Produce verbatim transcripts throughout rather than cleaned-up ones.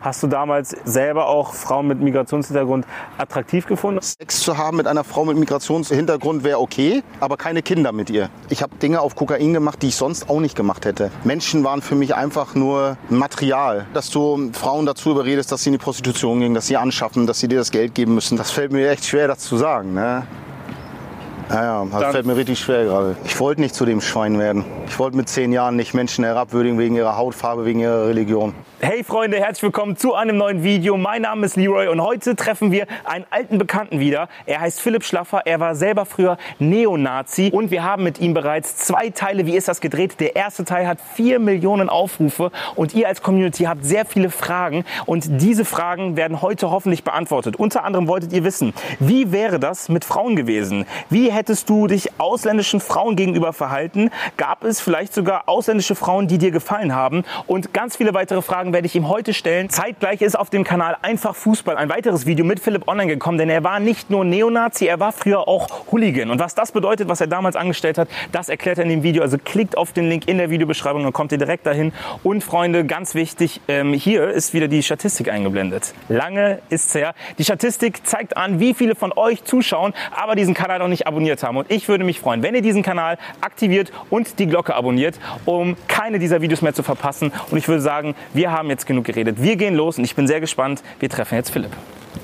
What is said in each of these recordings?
Hast du damals selber auch Frauen mit Migrationshintergrund attraktiv gefunden? Sex zu haben mit einer Frau mit Migrationshintergrund wäre okay, aber keine Kinder mit ihr. Ich habe Dinge auf Kokain gemacht, die ich sonst auch nicht gemacht hätte. Menschen waren für mich einfach nur Material. Dass du Frauen dazu überredest, dass sie in die Prostitution gehen, dass sie anschaffen, dass sie dir das Geld geben müssen, das fällt mir echt schwer, das zu sagen. Ne? Ja, ja, das fällt mir richtig schwer gerade. Ich wollte nicht zu dem Schwein werden. Ich wollte mit zehn Jahren nicht Menschen herabwürdigen wegen ihrer Hautfarbe, wegen ihrer Religion. Hey Freunde, herzlich willkommen zu einem neuen Video. Mein Name ist Leroy und heute treffen wir einen alten Bekannten wieder. Er heißt Philipp Schlaffer, er war selber früher Neonazi und wir haben mit ihm bereits zwei Teile, wie ist das, gedreht. Der erste Teil hat vier Millionen Aufrufe und ihr als Community habt sehr viele Fragen und diese Fragen werden heute hoffentlich beantwortet. Unter anderem wolltet ihr wissen, wie wäre das mit Frauen gewesen? Wie hättest du dich ausländischen Frauen gegenüber verhalten? Gab es vielleicht sogar ausländische Frauen, die dir gefallen haben? Und ganz viele weitere Fragen werde ich ihm heute stellen. Zeitgleich ist auf dem Kanal Einfach Fußball ein weiteres Video mit Philipp online gekommen, denn er war nicht nur Neonazi, er war früher auch Hooligan. Und was das bedeutet, was er damals angestellt hat, das erklärt er in dem Video. Also klickt auf den Link in der Videobeschreibung, dann kommt ihr direkt dahin. Und Freunde, ganz wichtig, ähm, hier ist wieder die Statistik eingeblendet. Lange ist's her. Die Statistik zeigt an, wie viele von euch zuschauen, aber diesen Kanal noch nicht abonniert haben. Und ich würde mich freuen, wenn ihr diesen Kanal aktiviert und die Glocke abonniert, um keine dieser Videos mehr zu verpassen. Und ich würde sagen, wir haben jetzt genug geredet. Wir gehen los und ich bin sehr gespannt. Wir treffen jetzt Philipp.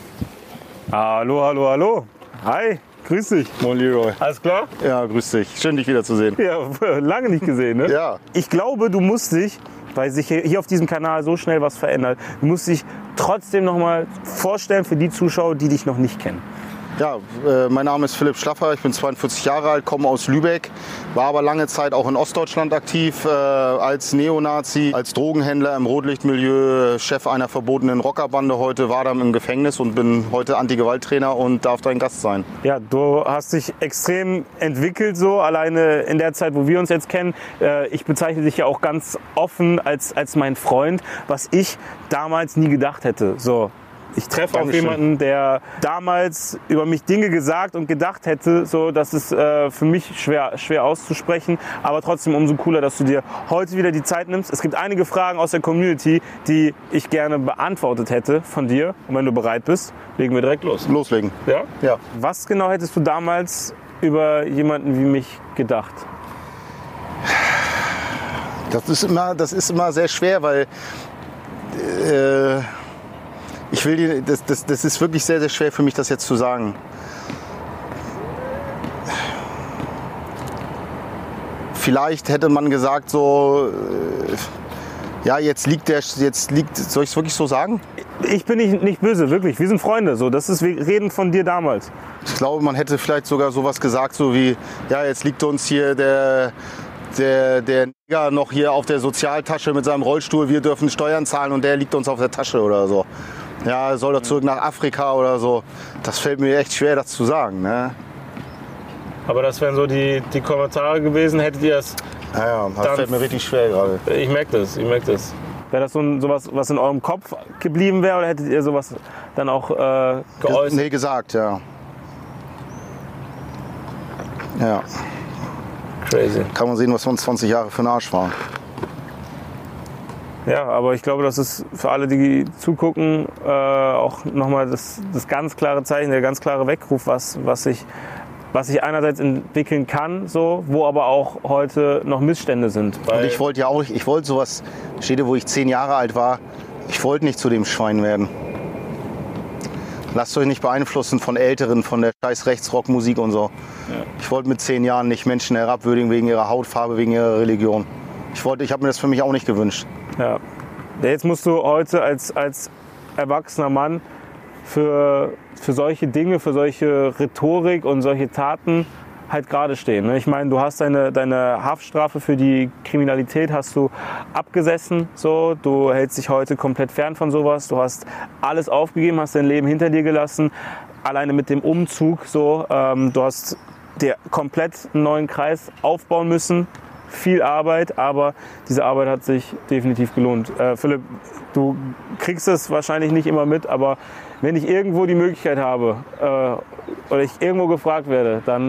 Hallo, hallo, hallo. Hi, grüß dich. Moin Leroy. Alles klar? Ja, grüß dich. Schön, dich wiederzusehen. Ja, lange nicht gesehen, ne? Ja. Ich glaube, du musst dich, weil sich hier auf diesem Kanal so schnell was verändert, du musst dich trotzdem noch mal vorstellen für die Zuschauer, die dich noch nicht kennen. Ja, äh, mein Name ist Philipp Schlaffer, ich bin zweiundvierzig Jahre alt, komme aus Lübeck, war aber lange Zeit auch in Ostdeutschland aktiv, äh, als Neonazi, als Drogenhändler im Rotlichtmilieu, Chef einer verbotenen Rockerbande, heute war dann im Gefängnis und bin heute Anti-Gewalt-Trainer und darf dein Gast sein. Ja, du hast dich extrem entwickelt so, alleine in der Zeit, wo wir uns jetzt kennen. Äh, ich bezeichne dich ja auch ganz offen als, als mein Freund, was ich damals nie gedacht hätte. So. Ich treffe Dankeschön. auf jemanden, der damals über mich Dinge gesagt und gedacht hätte, so, das ist äh, für mich schwer, schwer auszusprechen, aber trotzdem umso cooler, dass du dir heute wieder die Zeit nimmst. Es gibt einige Fragen aus der Community, die ich gerne beantwortet hätte von dir. Und wenn du bereit bist, legen wir direkt los. Loslegen. Ja? Ja. Was genau hättest du damals über jemanden wie mich gedacht? Das ist immer, das ist immer sehr schwer, weil äh, ich will dir, das, das, das ist wirklich sehr, sehr schwer für mich, das jetzt zu sagen. Vielleicht hätte man gesagt so, äh, ja, jetzt liegt der, jetzt liegt, soll ich es wirklich so sagen? Ich bin nicht, nicht böse, wirklich. Wir sind Freunde. So, das ist, wir reden von dir damals. Ich glaube, man hätte vielleicht sogar sowas gesagt, so wie, ja, jetzt liegt uns hier der, der, der Nigger noch hier auf der Sozialtasche mit seinem Rollstuhl, wir dürfen Steuern zahlen und der liegt uns auf der Tasche oder so. Ja, soll doch zurück nach Afrika oder so. Das fällt mir echt schwer, das zu sagen. Ne? Aber das wären so die, die Kommentare gewesen, hättet ihr es... Ja, ja, das fällt mir richtig schwer gerade. Ich merke das, ich merke das. Wäre das so ein, sowas, was in eurem Kopf geblieben wäre, oder hättet ihr sowas dann auch äh, geäußert? Nee, gesagt, ja. Ja. Crazy. Kann man sehen, was wir uns zwanzig Jahre für ein Arsch waren. Ja, aber ich glaube, das ist für alle, die zugucken, äh, auch nochmal das, das ganz klare Zeichen, der ganz klare Weckruf, was, was, sich, was sich einerseits entwickeln kann, so, wo aber auch heute noch Missstände sind. Und ich wollte ja auch, ich wollte sowas, steht, wo ich zehn Jahre alt war, ich wollte nicht zu dem Schwein werden. Lasst euch nicht beeinflussen von Älteren, von der scheiß Rechtsrockmusik und so. Ja. Ich wollte mit zehn Jahren nicht Menschen herabwürdigen wegen ihrer Hautfarbe, wegen ihrer Religion. Ich, wollte, ich habe mir das für mich auch nicht gewünscht. Ja. Jetzt musst du heute als, als erwachsener Mann für, für solche Dinge, für solche Rhetorik und solche Taten halt gerade stehen. Ne? Ich meine, du hast deine, deine Haftstrafe für die Kriminalität hast du abgesessen. So. Du hältst dich heute komplett fern von sowas. Du hast alles aufgegeben, hast dein Leben hinter dir gelassen. Alleine mit dem Umzug. So. Ähm, du hast dir komplett einen neuen Kreis aufbauen müssen. Viel Arbeit, aber diese Arbeit hat sich definitiv gelohnt. Äh, Philipp, du kriegst es wahrscheinlich nicht immer mit, aber wenn ich irgendwo die Möglichkeit habe äh, oder ich irgendwo gefragt werde, dann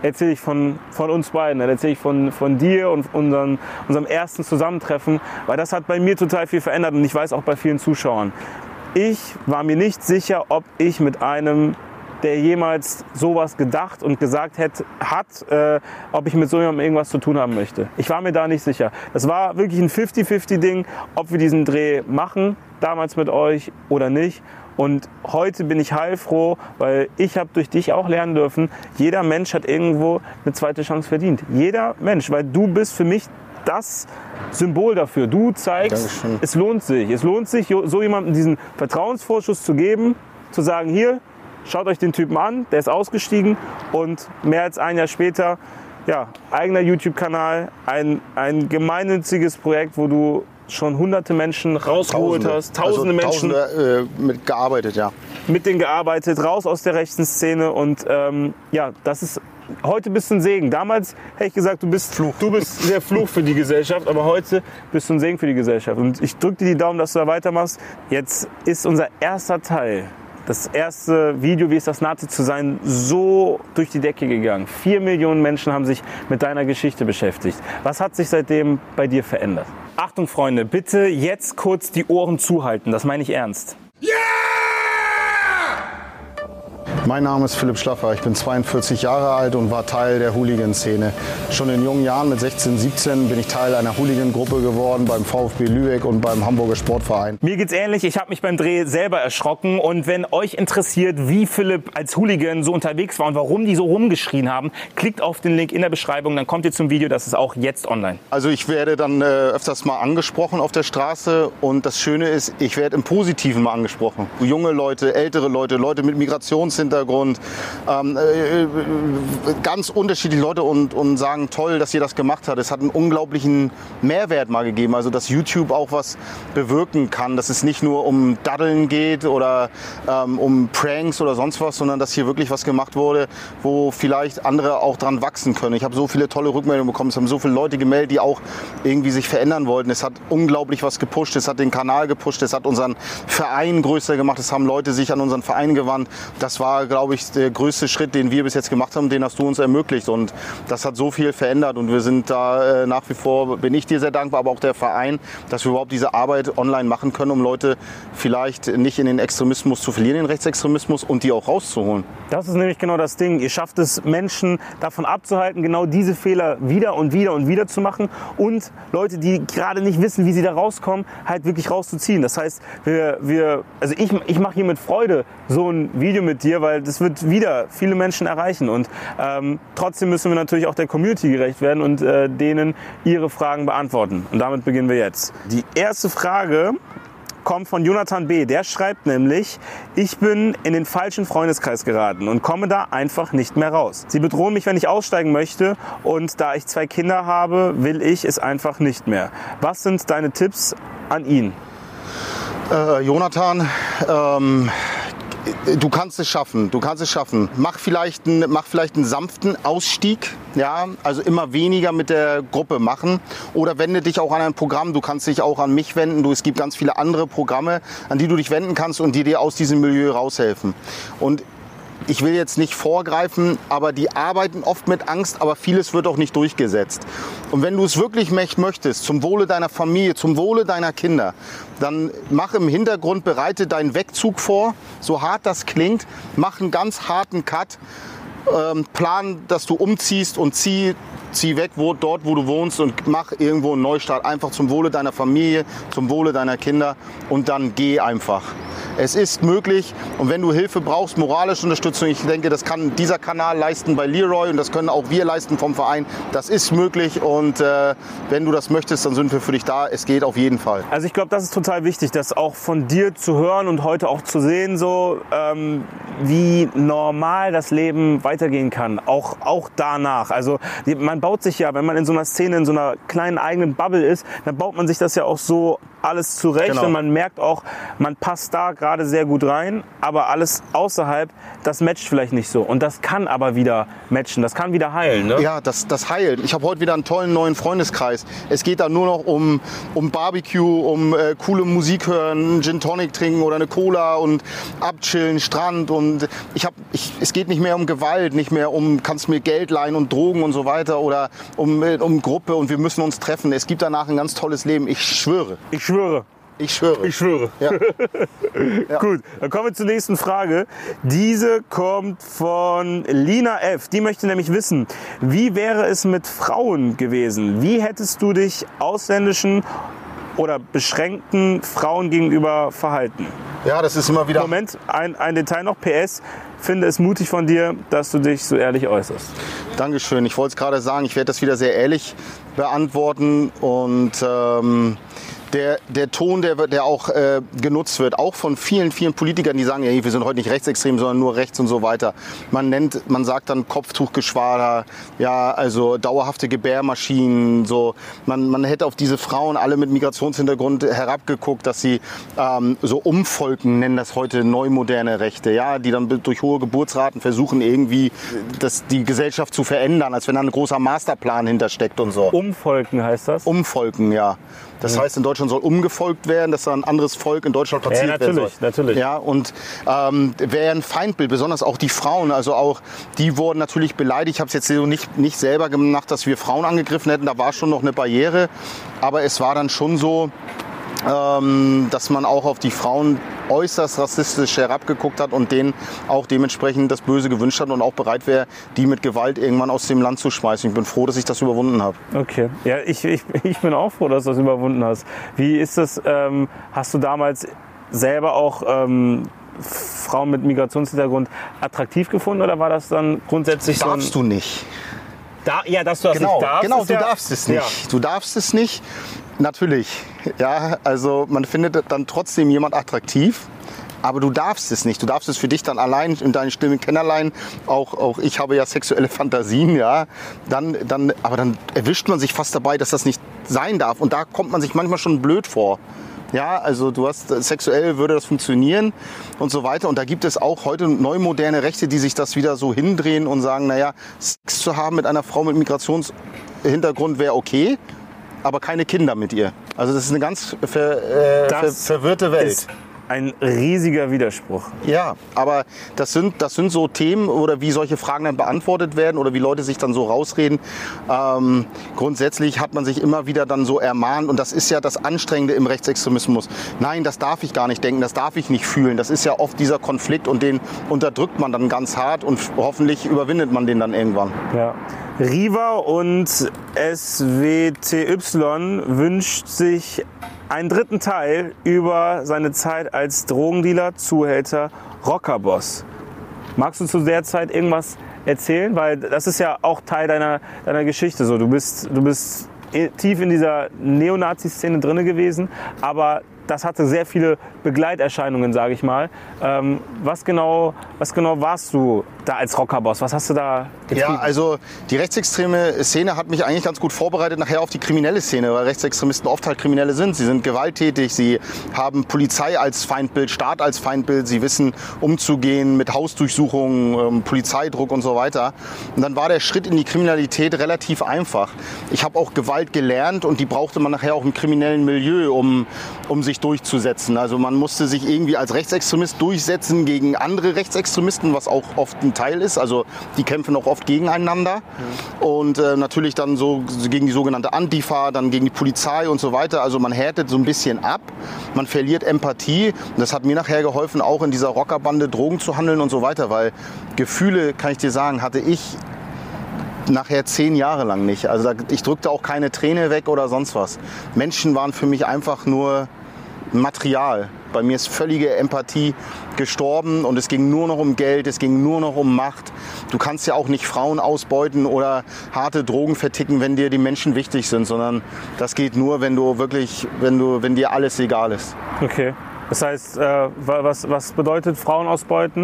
erzähle ich von, von uns beiden, dann erzähle ich von, von dir und unseren, unserem ersten Zusammentreffen, weil das hat bei mir total viel verändert und ich weiß auch bei vielen Zuschauern. Ich war mir nicht sicher, ob ich mit einem, der jemals sowas gedacht und gesagt hätte, hat, äh, ob ich mit so jemandem irgendwas zu tun haben möchte. Ich war mir da nicht sicher. Das war wirklich ein fifty fifty Ding, ob wir diesen Dreh machen, damals mit euch oder nicht. Und heute bin ich heilfroh, weil ich habe durch dich auch lernen dürfen, jeder Mensch hat irgendwo eine zweite Chance verdient. Jeder Mensch, weil du bist für mich das Symbol dafür. Du zeigst, Dankeschön. Es lohnt sich. Es lohnt sich, so jemandem diesen Vertrauensvorschuss zu geben, zu sagen, hier, schaut euch den Typen an, der ist ausgestiegen und mehr als ein Jahr später, ja, eigener YouTube-Kanal, ein, ein gemeinnütziges Projekt, wo du schon hunderte Menschen rausgeholt Tausende. hast, tausende also, Menschen Tausende, äh, mit gearbeitet, ja. Mit denen gearbeitet, raus aus der rechten Szene und ähm, ja, das ist, heute bist du ein Segen. Damals hätte ich gesagt, du bist, Fluch. du bist der Fluch für die Gesellschaft, aber heute bist du ein Segen für die Gesellschaft und ich drücke dir die Daumen, dass du da weitermachst. Jetzt ist unser erster Teil, das erste Video, wie ist das Nazi zu sein, so durch die Decke gegangen. Vier Millionen Menschen haben sich mit deiner Geschichte beschäftigt. Was hat sich seitdem bei dir verändert? Achtung, Freunde, bitte jetzt kurz die Ohren zuhalten. Das meine ich ernst. Yeah! Mein Name ist Philipp Schlaffer, ich bin zweiundvierzig Jahre alt und war Teil der Hooligan-Szene. Schon in jungen Jahren, mit sechzehn, siebzehn, bin ich Teil einer Hooligan-Gruppe geworden beim VfB Lübeck und beim Hamburger Sportverein. Mir geht's ähnlich, ich habe mich beim Dreh selber erschrocken und wenn euch interessiert, wie Philipp als Hooligan so unterwegs war und warum die so rumgeschrien haben, klickt auf den Link in der Beschreibung, dann kommt ihr zum Video, das ist auch jetzt online. Also ich werde dann äh, öfters mal angesprochen auf der Straße und das Schöne ist, ich werde im Positiven mal angesprochen. Junge Leute, ältere Leute, Leute mit Migrationshintergrund, ähm, äh, ganz unterschiedliche Leute und, und sagen, toll, dass ihr das gemacht habt. Es hat einen unglaublichen Mehrwert mal gegeben, also dass YouTube auch was bewirken kann, dass es nicht nur um Daddeln geht oder ähm, um Pranks oder sonst was, sondern dass hier wirklich was gemacht wurde, wo vielleicht andere auch dran wachsen können. Ich habe so viele tolle Rückmeldungen bekommen, es haben so viele Leute gemeldet, die auch irgendwie sich verändern wollten. Es hat unglaublich was gepusht, es hat den Kanal gepusht, es hat unseren Verein größer gemacht, es haben Leute sich an unseren Verein gewandt. Das war, glaube ich, der größte Schritt, den wir bis jetzt gemacht haben, den hast du uns ermöglicht und das hat so viel verändert und wir sind da äh, nach wie vor, bin ich dir sehr dankbar, aber auch der Verein, dass wir überhaupt diese Arbeit online machen können, um Leute vielleicht nicht in den Extremismus zu verlieren, den Rechtsextremismus und die auch rauszuholen. Das ist nämlich genau das Ding. Ihr schafft es, Menschen davon abzuhalten, genau diese Fehler wieder und wieder und wieder zu machen und Leute, die gerade nicht wissen, wie sie da rauskommen, halt wirklich rauszuziehen. Das heißt, wir, wir also ich, ich mache hier mit Freude so ein Video mit dir, weil das wird wieder viele Menschen erreichen und ähm, trotzdem müssen wir natürlich auch der Community gerecht werden und äh, denen ihre Fragen beantworten. Und damit beginnen wir jetzt. Die erste Frage kommt von Jonathan B. Der schreibt nämlich, ich bin in den falschen Freundeskreis geraten und komme da einfach nicht mehr raus. Sie bedrohen mich, wenn ich aussteigen möchte und da ich zwei Kinder habe, will ich es einfach nicht mehr. Was sind deine Tipps an ihn? Äh, Jonathan, ähm, du kannst es schaffen, du kannst es schaffen. Mach vielleicht einen, mach vielleicht einen sanften Ausstieg, ja, also immer weniger mit der Gruppe machen oder wende dich auch an ein Programm, du kannst dich auch an mich wenden, du, es gibt ganz viele andere Programme, an die du dich wenden kannst und die dir aus diesem Milieu raushelfen. Und ich will jetzt nicht vorgreifen, aber die arbeiten oft mit Angst, aber vieles wird auch nicht durchgesetzt. Und wenn du es wirklich möchtest, zum Wohle deiner Familie, zum Wohle deiner Kinder, dann mach im Hintergrund, bereite deinen Wegzug vor, so hart das klingt, mach einen ganz harten Cut, ähm, plan, dass du umziehst und zieh, zieh weg, wo, dort wo du wohnst und mach irgendwo einen Neustart, einfach zum Wohle deiner Familie, zum Wohle deiner Kinder und dann geh einfach. Es ist möglich und wenn du Hilfe brauchst, moralische Unterstützung, ich denke, das kann dieser Kanal leisten bei Leroy und das können auch wir leisten vom Verein. Das ist möglich und äh, wenn du das möchtest, dann sind wir für dich da. Es geht auf jeden Fall. Also ich glaube, das ist total wichtig, das auch von dir zu hören und heute auch zu sehen, so ähm, wie normal das Leben weitergehen kann, auch, auch danach. Also die, man baut sich ja, wenn man in so einer Szene, in so einer kleinen eigenen Bubble ist, dann baut man sich das ja auch so alles zurecht Genau. und man merkt auch, man passt da gerade sehr gut rein, aber alles außerhalb, das matcht vielleicht nicht so. Und das kann aber wieder matchen, das kann wieder heilen. Ne? Ja, das, das heilt. Ich habe heute wieder einen tollen neuen Freundeskreis. Es geht da nur noch um, um Barbecue, um äh, coole Musik hören, Gin Tonic trinken oder eine Cola und abchillen, Strand. Und ich hab, ich, es geht nicht mehr um Gewalt, nicht mehr um, kannst mir Geld leihen und Drogen und so weiter oder um, um Gruppe und wir müssen uns treffen. Es gibt danach ein ganz tolles Leben. Ich schwöre. Ich schwöre. Ich schwöre. Ich schwöre. Ja. Ja. Gut, dann kommen wir zur nächsten Frage. Diese kommt von Lina F. Die möchte nämlich wissen, wie wäre es mit Frauen gewesen? Wie hättest du dich ausländischen oder beschränkten Frauen gegenüber verhalten? Ja, das ist immer wieder... Moment, ein, ein Detail noch. P S. Finde es mutig von dir, dass du dich so ehrlich äußerst. Dankeschön. Ich wollte es gerade sagen, ich werde das wieder sehr ehrlich beantworten und... Ähm Der, der Ton, der, der auch äh, genutzt wird, auch von vielen, vielen Politikern, die sagen, ja, wir sind heute nicht rechtsextrem, sondern nur rechts und so weiter. Man nennt, man sagt dann Kopftuchgeschwader, ja, also dauerhafte Gebärmaschinen, so. Man, man hätte auf diese Frauen alle mit Migrationshintergrund herabgeguckt, dass sie ähm, so umvolken, nennen das heute neumoderne Rechte, ja, die dann durch hohe Geburtsraten versuchen, irgendwie das, die Gesellschaft zu verändern, als wenn da ein großer Masterplan hintersteckt und so. Umvolken heißt das? Umvolken, ja. Das heißt, in Deutschland soll umgefolgt werden, dass da ein anderes Volk in Deutschland platziert ja, werden soll. Natürlich, natürlich. Ja, und ähm, wäre ein Feindbild, besonders auch die Frauen. Also auch die wurden natürlich beleidigt. Ich habe es jetzt so nicht, nicht selber gemacht, dass wir Frauen angegriffen hätten. Da war schon noch eine Barriere. Aber es war dann schon so, ähm, dass man auch auf die Frauen äußerst rassistisch herabgeguckt hat und denen auch dementsprechend das Böse gewünscht hat und auch bereit wäre, die mit Gewalt irgendwann aus dem Land zu schmeißen. Ich bin froh, dass ich das überwunden habe. Okay, ja, ich, ich, ich bin auch froh, dass du das überwunden hast. Wie ist das, ähm, hast du damals selber auch ähm, Frauen mit Migrationshintergrund attraktiv gefunden oder war das dann grundsätzlich so? Darfst du nicht. Da, ja, dass du das Genau, nicht darfst. genau, ist du ja, darfst es nicht. Ja. Du darfst es nicht. Natürlich, ja, also man findet dann trotzdem jemand attraktiv, aber du darfst es nicht. Du darfst es für dich dann allein in deinen stillen Kämmerlein, auch, auch ich habe ja sexuelle Fantasien, ja, dann, dann, aber dann erwischt man sich fast dabei, dass das nicht sein darf und da kommt man sich manchmal schon blöd vor. Ja, also du hast, sexuell würde das funktionieren und so weiter. Und da gibt es auch heute neu moderne Rechte, die sich das wieder so hindrehen und sagen, naja, Sex zu haben mit einer Frau mit Migrationshintergrund wäre okay, aber keine Kinder mit ihr. Also das ist eine ganz ver, äh, ver, verwirrte Welt. Ist ein riesiger Widerspruch. Ja, aber das sind, das sind so Themen oder wie solche Fragen dann beantwortet werden oder wie Leute sich dann so rausreden. Ähm, grundsätzlich hat man sich immer wieder dann so ermahnt und das ist ja das Anstrengende im Rechtsextremismus. Nein, das darf ich gar nicht denken, das darf ich nicht fühlen. Das ist ja oft dieser Konflikt und den unterdrückt man dann ganz hart und hoffentlich überwindet man den dann irgendwann. Ja. Riva und S W T Y wünscht sich einen dritten Teil über seine Zeit als Drogendealer, Zuhälter, Rockerboss. Magst du zu der Zeit irgendwas erzählen? Weil das ist ja auch Teil deiner, deiner Geschichte. So, du bist, du bist tief in dieser Neonazi-Szene drin gewesen, aber das hatte sehr viele Begleiterscheinungen, sage ich mal. Ähm, was, genau, was genau warst du da als Rockerboss? Was hast du da getrieben? Ja, also die rechtsextreme Szene hat mich eigentlich ganz gut vorbereitet nachher auf die kriminelle Szene, weil Rechtsextremisten oft halt Kriminelle sind. Sie sind gewalttätig, sie haben Polizei als Feindbild, Staat als Feindbild, sie wissen umzugehen mit Hausdurchsuchungen, ähm, Polizeidruck und so weiter. Und dann war der Schritt in die Kriminalität relativ einfach. Ich habe auch Gewalt gelernt und die brauchte man nachher auch im kriminellen Milieu, um, um sich durchzusetzen. Also man musste sich irgendwie als Rechtsextremist durchsetzen gegen andere Rechtsextremisten, was auch oft ein Teil ist. Also die kämpfen auch oft gegeneinander. Mhm. Und äh, natürlich dann so gegen die sogenannte Antifa, dann gegen die Polizei und so weiter. Also man härtet so ein bisschen ab, man verliert Empathie. Und das hat mir nachher geholfen, auch in dieser Rockerbande Drogen zu handeln und so weiter. Weil Gefühle, kann ich dir sagen, hatte ich nachher zehn Jahre lang nicht. Also da, ich drückte auch keine Träne weg oder sonst was. Menschen waren für mich einfach nur Material. Bei mir ist völlige Empathie gestorben und es ging nur noch um Geld, es ging nur noch um Macht. Du kannst ja auch nicht Frauen ausbeuten oder harte Drogen verticken, wenn dir die Menschen wichtig sind, sondern das geht nur, wenn du wirklich, wenn du, wenn dir alles egal ist. Okay. Das heißt, äh, was, was bedeutet Frauen ausbeuten?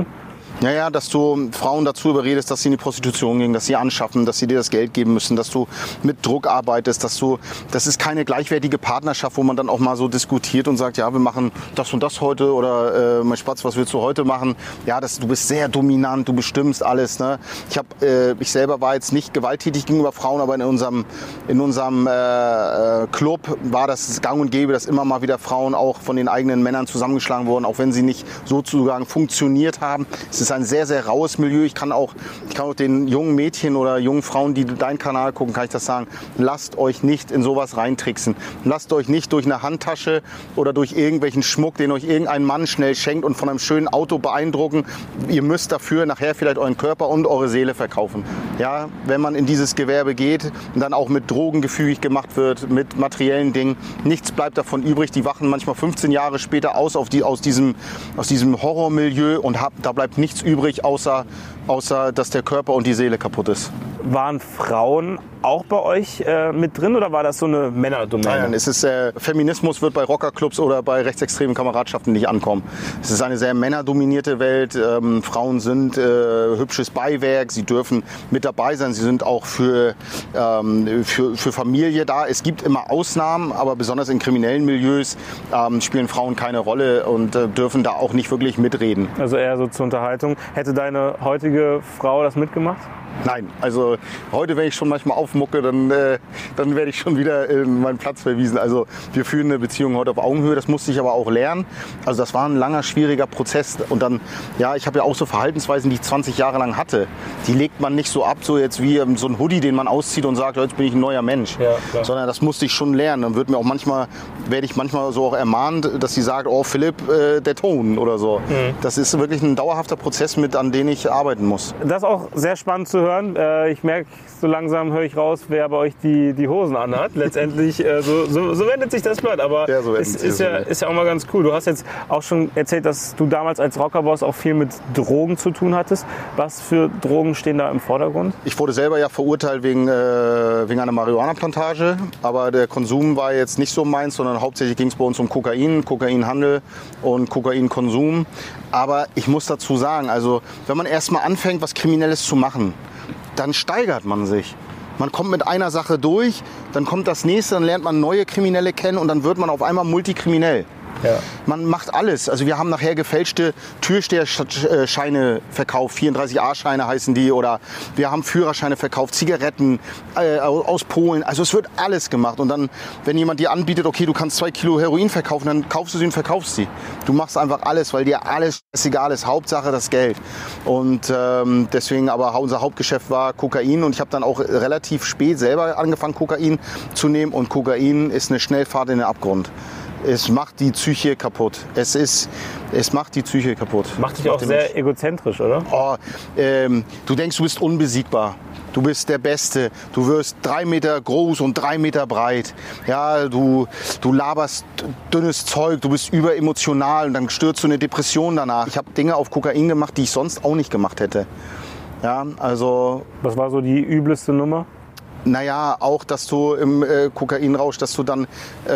Naja, dass du Frauen dazu überredest, dass sie in die Prostitution gehen, dass sie anschaffen, dass sie dir das Geld geben müssen, dass du mit Druck arbeitest, dass du, das ist keine gleichwertige Partnerschaft, wo man dann auch mal so diskutiert und sagt, ja, wir machen das und das heute oder äh, mein Spatz, was willst du heute machen? Ja, das, du bist sehr dominant, du bestimmst alles. Ne? Ich, hab, äh, ich selber war jetzt nicht gewalttätig gegenüber Frauen, aber in unserem, in unserem äh, Club war das gang und gäbe, dass immer mal wieder Frauen auch von den eigenen Männern zusammengeschlagen wurden, auch wenn sie nicht sozusagen funktioniert haben. Es ist ein sehr, sehr raues Milieu. Ich kann auch, ich kann auch den jungen Mädchen oder jungen Frauen, die deinen Kanal gucken, kann ich das sagen, lasst euch nicht in sowas reintricksen. Lasst euch nicht durch eine Handtasche oder durch irgendwelchen Schmuck, den euch irgendein Mann schnell schenkt und von einem schönen Auto beeindrucken. Ihr müsst dafür nachher vielleicht euren Körper und eure Seele verkaufen. Ja, wenn man in dieses Gewerbe geht und dann auch mit Drogen gefügig gemacht wird, mit materiellen Dingen, nichts bleibt davon übrig. Die wachen manchmal fünfzehn Jahre später aus, auf die, aus diesem, aus diesem Horrormilieu und hab, da bleibt nichts übrig, außer, außer dass der Körper und die Seele kaputt ist. Waren Frauen auch bei euch äh, mit drin oder war das so eine Männerdomäne? Nein, nein, es ist, äh, Feminismus wird bei Rockerclubs oder bei rechtsextremen Kameradschaften nicht ankommen. Es ist eine sehr männerdominierte Welt. Ähm, Frauen sind äh, hübsches Beiwerk, sie dürfen mit dabei sein, sie sind auch für, ähm, für, für Familie da. Es gibt immer Ausnahmen, aber besonders in kriminellen Milieus ähm, spielen Frauen keine Rolle und äh, dürfen da auch nicht wirklich mitreden. Also eher so zur Unterhaltung. Hätte deine heutige Frau das mitgemacht? Nein, also heute, wenn ich schon manchmal aufmucke, dann, äh, dann werde ich schon wieder in meinen Platz verwiesen. Also wir führen eine Beziehung heute auf Augenhöhe, das musste ich aber auch lernen. Also das war ein langer, schwieriger Prozess. Und dann, ja, ich habe ja auch so Verhaltensweisen, die ich zwanzig Jahre lang hatte. Die legt man nicht so ab, so jetzt wie ähm, so ein Hoodie, den man auszieht und sagt, jetzt bin ich ein neuer Mensch. Ja, klar. Sondern das musste ich schon lernen. Dann wird mir auch manchmal, werde ich manchmal so auch ermahnt, dass sie sagt, oh Philipp, äh, der Ton oder so. Mhm. Das ist wirklich ein dauerhafter Prozess, mit an den ich arbeiten muss. Das ist auch sehr spannend zu hören. Ich merke, so langsam höre ich raus, wer bei euch die, die Hosen anhat. Letztendlich, so, so, so wendet sich das Blatt. Aber ja, so es ist ja, ist ja auch mal ganz cool. Du hast jetzt auch schon erzählt, dass du damals als Rockerboss auch viel mit Drogen zu tun hattest. Was für Drogen stehen da im Vordergrund? Ich wurde selber ja verurteilt wegen, äh, wegen einer Marihuana-Plantage. Aber der Konsum war jetzt nicht so meins, sondern hauptsächlich ging es bei uns um Kokain, Kokainhandel und Kokainkonsum. Aber ich muss dazu sagen, also wenn man erstmal anfängt, was Kriminelles zu machen, dann steigert man sich. Man kommt mit einer Sache durch, dann kommt das nächste, dann lernt man neue Kriminelle kennen und dann wird man auf einmal multikriminell. Ja. Man macht alles. Also wir haben nachher gefälschte Türsteherscheine verkauft, vierunddreißig A-Scheine heißen die, oder wir haben Führerscheine verkauft, Zigaretten äh, aus Polen. Also es wird alles gemacht. Und dann, wenn jemand dir anbietet, okay, du kannst zwei Kilo Heroin verkaufen, dann kaufst du sie und verkaufst sie. Du machst einfach alles, weil dir alles egal ist. Hauptsache das Geld. Und ähm, deswegen aber unser Hauptgeschäft war Kokain und ich habe dann auch relativ spät selber angefangen, Kokain zu nehmen. Und Kokain ist eine Schnellfahrt in den Abgrund. Es macht die Psyche kaputt. Es ist, es macht die Psyche kaputt. Macht dich auch sehr egozentrisch, oder? Oh, ähm, du denkst, du bist unbesiegbar. Du bist der Beste. Du wirst drei Meter groß und drei Meter breit. Ja, du, du laberst dünnes Zeug. Du bist überemotional und dann stürzt du in eine Depression danach. Ich habe Dinge auf Kokain gemacht, die ich sonst auch nicht gemacht hätte. Ja, also. Was war so die übelste Nummer? Naja, auch, dass du im äh, Kokainrausch, dass du dann äh,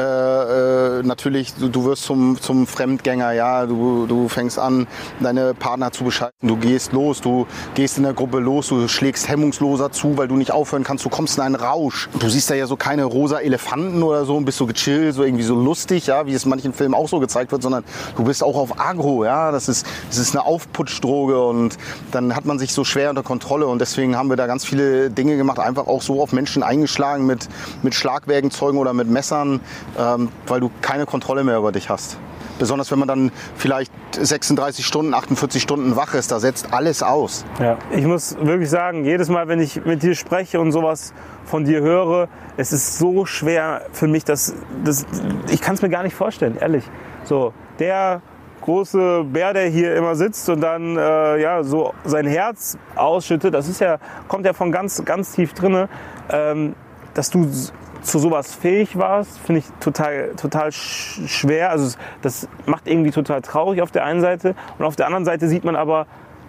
äh, natürlich, du, du wirst zum, zum Fremdgänger, ja, du, du fängst an, deine Partner zu bescheißen, du gehst los, du gehst in der Gruppe los, du schlägst hemmungsloser zu, weil du nicht aufhören kannst, du kommst in einen Rausch. Du siehst da ja so keine rosa Elefanten oder so und bist so gechillt, so irgendwie so lustig, ja, wie es in manchen Filmen auch so gezeigt wird, sondern du bist auch auf Agro, ja, das ist, das ist eine Aufputschdroge und dann hat man sich so schwer unter Kontrolle und deswegen haben wir da ganz viele Dinge gemacht, einfach auch so auf Menschen eingeschlagen mit, mit Schlagwerkzeugen oder mit Messern, ähm, weil du keine Kontrolle mehr über dich hast. Besonders wenn man dann vielleicht sechsunddreißig Stunden, achtundvierzig Stunden wach ist, da setzt alles aus. Ja, ich muss wirklich sagen, jedes Mal, wenn ich mit dir spreche und sowas von dir höre, es ist so schwer für mich, dass, dass ich kann es mir gar nicht vorstellen, ehrlich. So, der große Bär, der hier immer sitzt und dann äh, ja, so sein Herz ausschüttet, das ist ja, kommt ja von ganz, ganz tief drinne. Ähm, dass du zu sowas fähig warst, finde ich total, total sch- schwer. Also das macht irgendwie total traurig auf der einen Seite und auf der anderen Seite sieht man aber,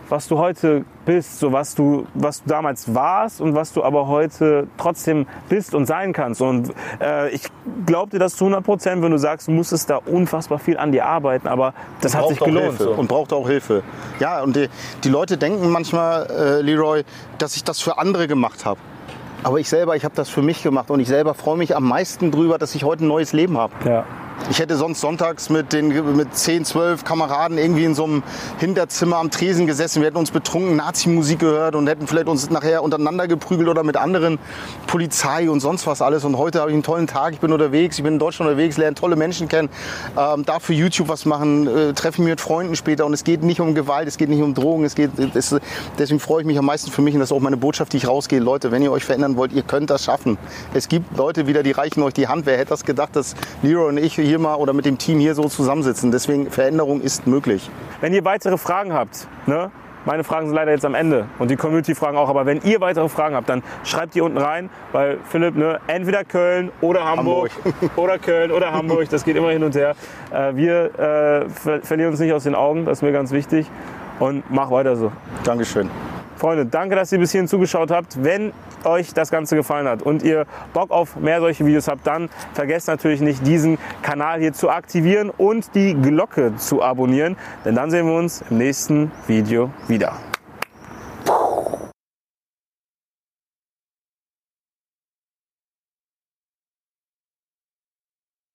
was du heute bist, so was du, was du damals warst und was du aber heute trotzdem bist und sein kannst. Und äh, ich glaube dir das zu hundert Prozent, wenn du sagst, du musstest da unfassbar viel an dir arbeiten, aber das hat sich gelohnt. So. Und braucht auch Hilfe. Ja, und die, die Leute denken manchmal, äh, Leroy, dass ich das für andere gemacht habe. Aber ich selber, ich habe das für mich gemacht und ich selber freue mich am meisten drüber, dass ich heute ein neues Leben habe. Ja. Ich hätte sonst sonntags mit, den, mit zehn, zwölf Kameraden irgendwie in so einem Hinterzimmer am Tresen gesessen. Wir hätten uns betrunken Nazi-Musik gehört und hätten vielleicht uns nachher untereinander geprügelt oder mit anderen Polizei und sonst was alles. Und heute habe ich einen tollen Tag. Ich bin unterwegs, ich bin in Deutschland unterwegs, lerne tolle Menschen kennen, ähm, darf für YouTube was machen, äh, treffe mich mit Freunden später. Und es geht nicht um Gewalt, es geht nicht um Drogen. Es geht, es, deswegen freue ich mich am meisten für mich und das ist auch meine Botschaft, die ich rausgehe. Leute, wenn ihr euch verändern wollt, ihr könnt das schaffen. Es gibt Leute wieder, die reichen euch die Hand. Wer hätte das gedacht, dass Leroy und ich hier mal oder mit dem Team hier so zusammensitzen. Deswegen, Veränderung ist möglich. Wenn ihr weitere Fragen habt, ne? Meine Fragen sind leider jetzt am Ende und die Community-Fragen auch, aber wenn ihr weitere Fragen habt, dann schreibt die unten rein, weil Philipp, ne, entweder Köln oder Hamburg, Hamburg. oder Köln oder Hamburg, das geht immer hin und her. Äh, wir äh, ver verlieren uns nicht aus den Augen, das ist mir ganz wichtig und mach weiter so. Dankeschön. Freunde, danke, dass ihr bis hierhin zugeschaut habt. Wenn euch das Ganze gefallen hat und ihr Bock auf mehr solche Videos habt, dann vergesst natürlich nicht, diesen Kanal hier zu aktivieren und die Glocke zu abonnieren, denn dann sehen wir uns im nächsten Video wieder.